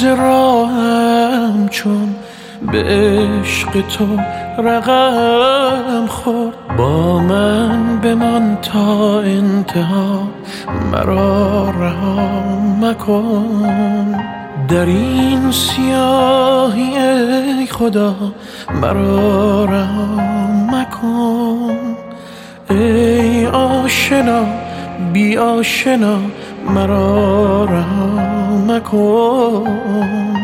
ز راهم چون به عشق تو رقم خورد. با من بمان تا انتها، مرا رها مکن. در این سیاهی ای خدا مرا رها مکن. ای آشنا بی آشنا مرا رها مکن.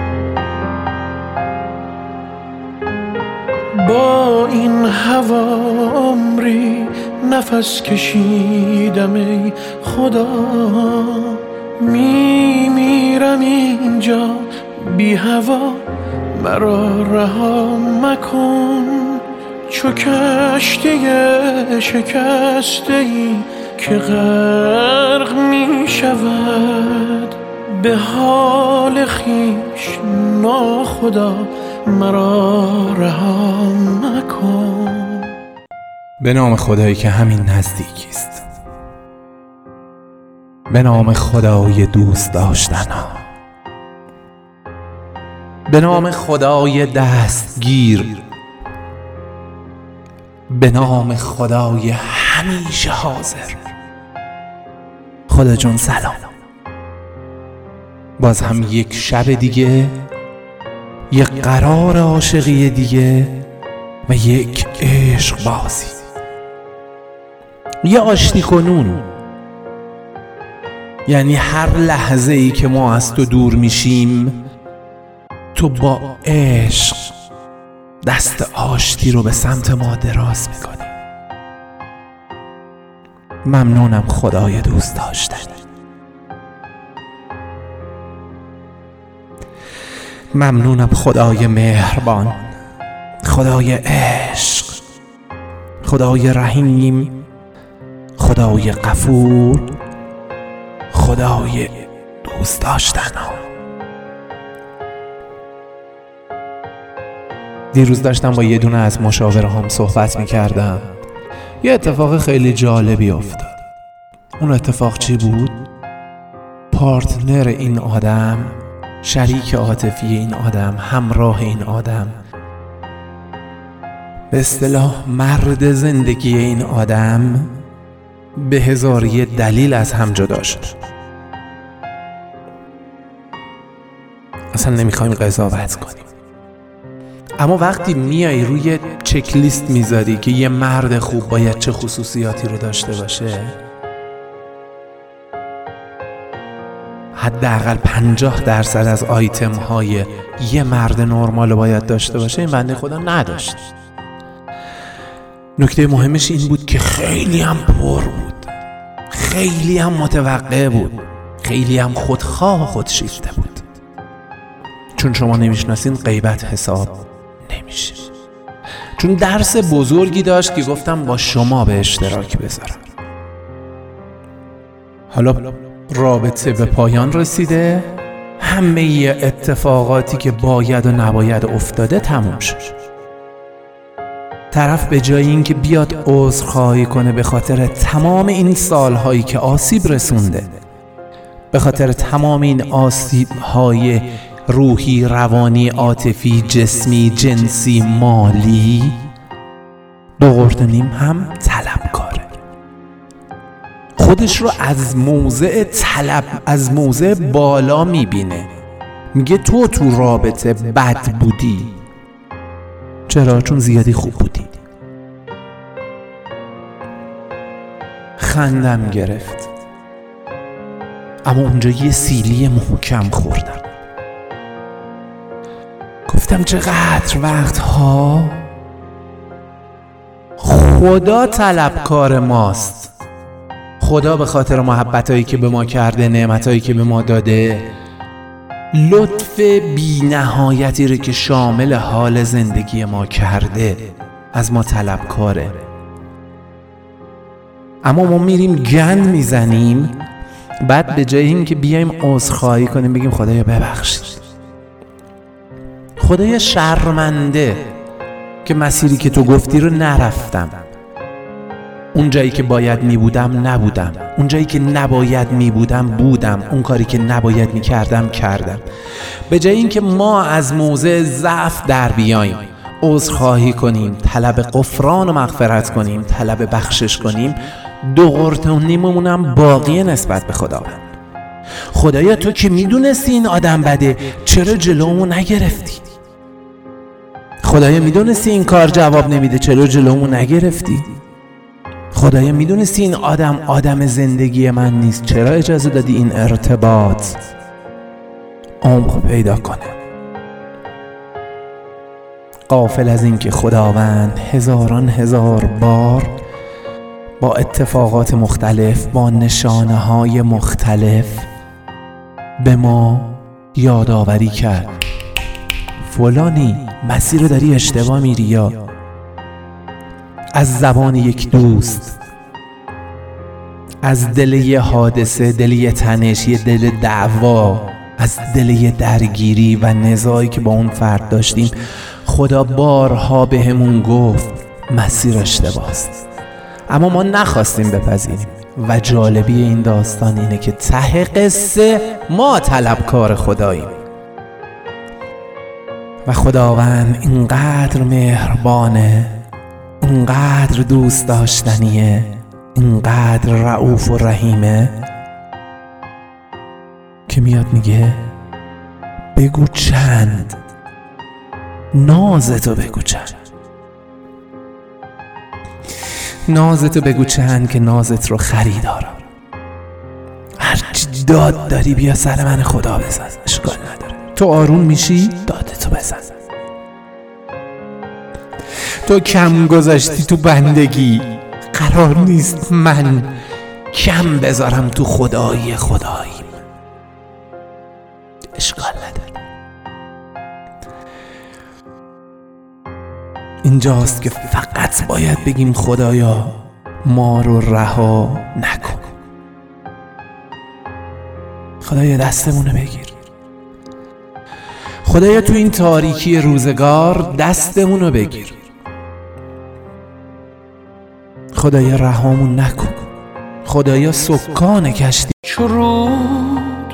با این هوا عمری نفس کشیدم ای خدا. میمیرم اینجا بی هوا مرا رها مکن. چو کشتی شکسته ای که غرق می شود، به حال خویش ناخدا مرا رها مکن. به نام خدایی که همین نزدیکی است، به نام خدای دوست داشتن‌ها، به نام خدای دستگیر، به نام خدای همیشه حاضر. خدا جون سلام. باز هم یک شب دیگه، یک قرار عاشقی دیگه و یک عشق بازی، یه آشتی کنون. یعنی هر لحظه ای که ما از تو دور میشیم، تو با عشق دست آشتی رو به سمت ما دراز میکنی. ممنونم خدای دوست داشتن. ممنونم خدای مهربان، خدای عشق، خدای رحیم، خدای غفور، خدای دوست داشتن. دیروز داشتم با یه دونه از مشاوره هم صحبت میکردم. یه اتفاق خیلی جالبی افتاد. اون اتفاق چی بود؟ پارتنر این آدم، شریک عاطفی این آدم، همراه این آدم، به اصطلاح مرد زندگی این آدم، به هزار یه دلیل از هم جدا شد. اصلا نمیخوایم قضاوت کنیم، اما وقتی میای روی چک لیست میذاری که یه مرد خوب باید چه خصوصیاتی رو داشته باشه، حداقل 50% از آیتم های یه مرد نرمال باید داشته باشه، این بنده خدا نداشت. نکته مهمش این بود که خیلی هم پر بود، خیلی هم متوقع بود، خیلی هم خودخواه و خودشیفته بود. چون شما نمیشناسین غیبت حساب نمیشه. چون درس بزرگی داشت که گفتم با شما به اشتراک بذارم. حالا رابطه به پایان رسیده، همه اتفاقاتی که باید و نباید افتاده تموم شد. طرف به جای این که بیاد عذرخواهی کنه به خاطر تمام این سالهایی که آسیب رسونده، به خاطر تمام این آسیب‌های روحی، روانی، عاطفی، جسمی، جنسی، مالی، 2 قرط و نیم هم طلبکاره. خودش رو از موضع طلب، از موضع بالا میبینه. میگه تو رابطه بد بودی. چرا؟ چون زیادی خوب بودی. خندم گرفت، اما اونجا یه سیلی محکم خوردم. گفتم چقدر وقتها خدا طلبکار ماست. خدا به خاطر محبتایی که به ما کرده، نعمتایی که به ما داده، لطف بی نهایتی رو که شامل حال زندگی ما کرده، از ما طلبکاره. اما ما میریم گند میزنیم، بعد به جای این که بیایم عذرخواهی کنیم بگیم خدایا ببخشید، خدایا شرمنده که مسیری که تو گفتی رو نرفتم، اون جایی که باید می بودم نبودم، اون جایی که نباید می بودم بودم، اون کاری که نباید می کردم کردم. به جای اینکه ما از موضع ضعف در بیاییم، عذرخواهی کنیم، طلب غفران و مغفرت کنیم، طلب بخشش کنیم، دو قرتونیممون هم باقی نسبت به خداوند. خدایا تو که میدونستی این آدم بده، چرا جلومو نگرفتی؟ خدایا میدونستی این کار جواب نمیده، چرا جلومو نگرفتی؟ خدایا میدونستی این آدم زندگی من نیست، چرا اجازه دادی این ارتباط عمق پیدا کنه؟ غافل از این که خداوند هزاران هزار بار با اتفاقات مختلف، با نشانه‌های مختلف به ما یادآوری کرد فلانی مسیر رو داری اشتباه میری، یا از زبان یک دوست، از دل یه حادثه، دل یه تنش، یه دل دعوا، از دل یه درگیری و نزاعی که با اون فرد داشتیم، خدا بارها بهمون گفت مسیر اشتباهست، اما ما نخواستیم بپذیریم. و جالبی این داستان اینه که ته قصه ما طلبکار خداییم و خداوند اینقدر مهربانه، اینقدر دوست داشتنیه، اینقدر رؤوف و رحیمه که میاد میگه بگو چند، نازتو بگو چند، نازتو بگو چند که نازت رو خریدارم. هرچی داد داری بیا سر من خدا بزن، اشکال نداره. تو آروم میشی دادتو بزن. تو کم گذاشتی تو بندگی، قرار نیست من کم بذارم تو خدایی خداییم، اشکال نداره. اینجاست که فقط باید بگیم خدایا ما رو رها نکن، خدایا دستمونو بگیر، خدایا تو این تاریکی روزگار دستمونو بگیر، خدایا رهامون نکن، خدایا سکان کشتی. چرود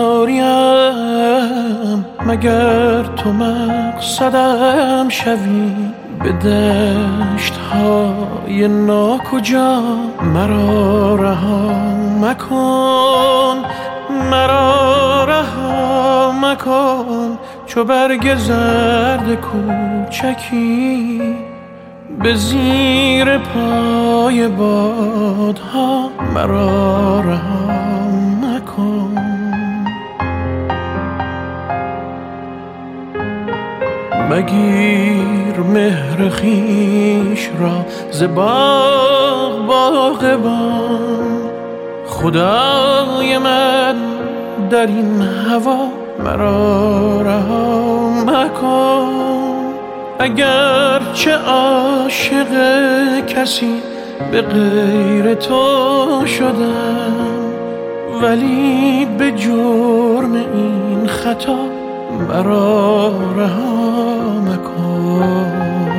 جاریم مگر تو مقصدم شوی، به دشت های ناکجا مرا رها مکن، مرا رها مکن. چو برگ زرد کوچکی به زیر پای بادها مرا رها مکن. مگیر مهر خویش را ز باغ باغبان، خدای من در این هوا مرا رها مکن. اگر چه عاشق کسی به غیر تو شدم، ولی به جرم این خطا مرا رها مکن.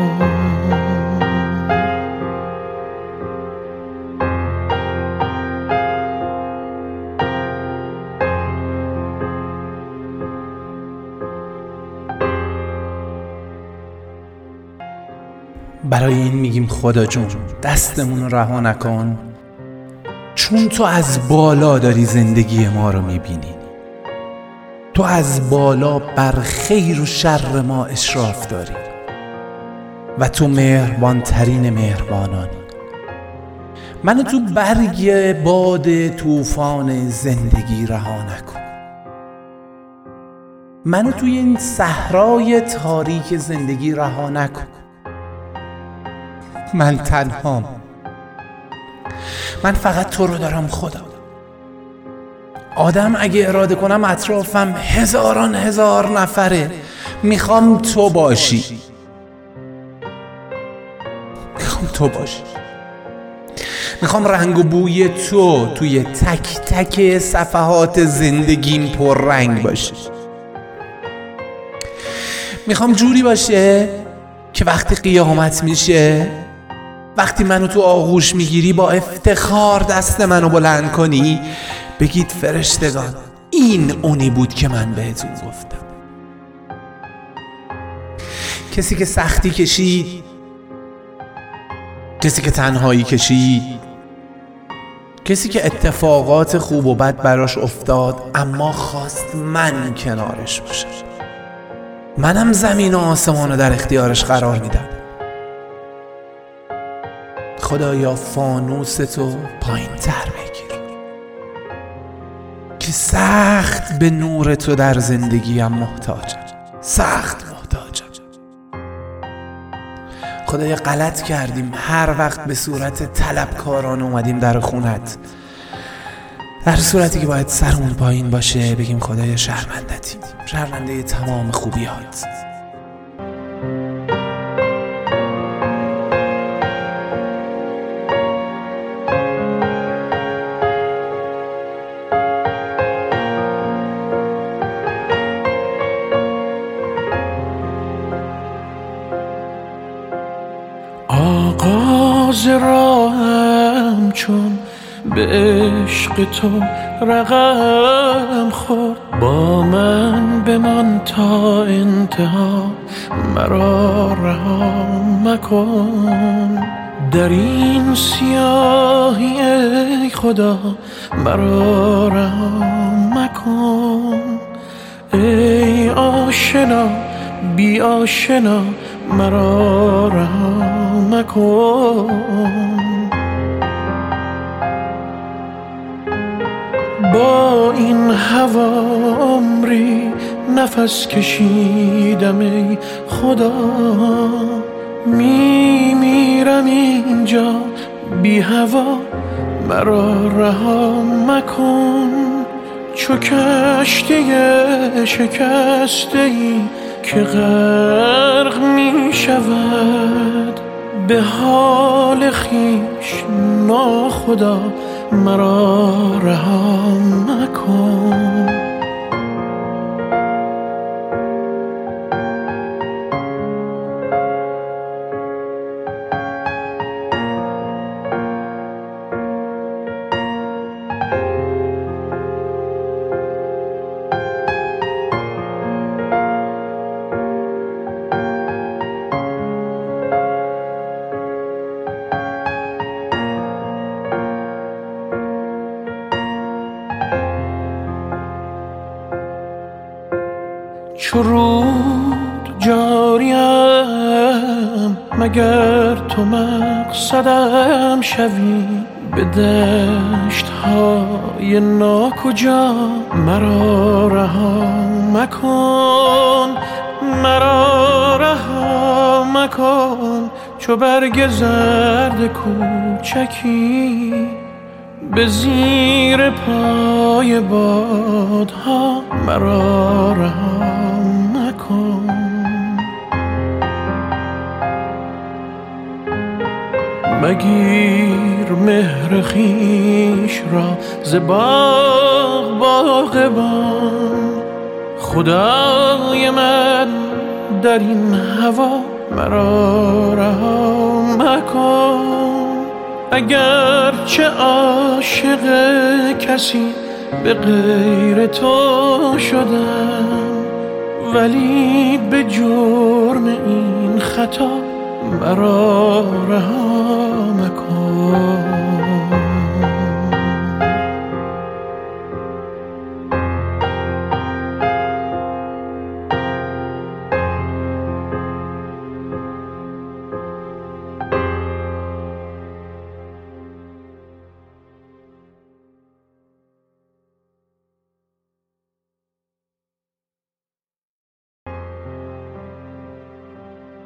برای این میگیم خدا جون دستمون رو رها نکن، چون تو از بالا داری زندگی ما رو میبینی، تو از بالا بر خیر و شر ما اشراف داری و تو مهربان ترین مهربانانی. منو تو برگ باد طوفان زندگی رها نکن، منو توی این صحرای تاریک زندگی رها نکن. من تنهام، من فقط تو رو دارم خدا. آدم اگه اراده کنم اطرافم هزاران هزار نفره، میخوام تو باشی، میخوام تو باشی، میخوام رنگ و بوی تو توی تک تک صفحات زندگیم پر رنگ باشه. میخوام جوری باشه که وقتی قیامت میشه وقتی منو تو آغوش میگیری با افتخار دست منو بلند کنی بگید فرشتگان این اونی بود که من بهتون گفتم. کسی که سختی کشید، کسی که تنهایی کشید، کسی که اتفاقات خوب و بد براش افتاد اما خواست من کنارش باشم. منم زمین و آسمانو در اختیارش قرار میدم. خدایا فانوس تو پایین تر بگیر که سخت به نور تو در زندگیم محتاجم، سخت محتاجم. خدایا غلط کردیم هر وقت به صورت طلبکاران اومدیم در خونت، در صورتی که باید سرمون پایین باشه بگیم خدایا شرمندتیم، شرمنده تمام خوبیات. آغاز راهم چون به عشق تو رقم خورد، با من بمان تا انتها، مرا رها مکن. در این سیاهی ای خدا مرا رها مکن. ای آشنا بی آشنا مرا رها مکن. با این هوا عمری نفس کشیدم ای خدا، میمیرم اینجا بی هوا مرا رها مکن. چو کشتی شکسته ای که غرق می شود، به حال خویش ناخدا مرا رها مکن. چو رود جاریم مگر تو مقصدم شوی، به دشت های ناکجا مرا رها مکن. مرا رها مکن. چو برگ زرد کوچکی به زیر پای بادها مرا رها مکن. مگیر مهر خویش را ز باغبان، خدای من در این هوا مرا رها مکن. اگر چه عاشق کسی به غیر تو شدم، ولی به جرم این خطا مرا